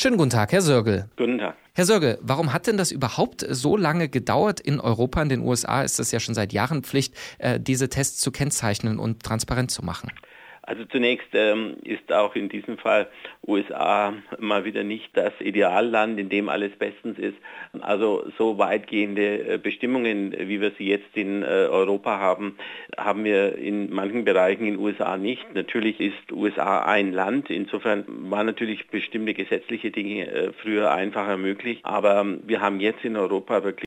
Schönen guten Tag, Herr Sörgel. Guten Tag. Herr Sörgel, warum hat denn das überhaupt so lange gedauert? In Europa, in den USA ist es ja schon seit Jahren Pflicht, diese Tests zu kennzeichnen und transparent zu machen. Also zunächst ist auch in diesem Fall USA mal wieder nicht das Idealland, in dem alles bestens ist. Also so weitgehende Bestimmungen, wie wir sie jetzt in Europa haben, haben wir in manchen Bereichen in den USA nicht. Natürlich ist USA ein Land, insofern waren natürlich bestimmte gesetzliche Dinge früher einfacher möglich. Aber wir haben jetzt in Europa wirklich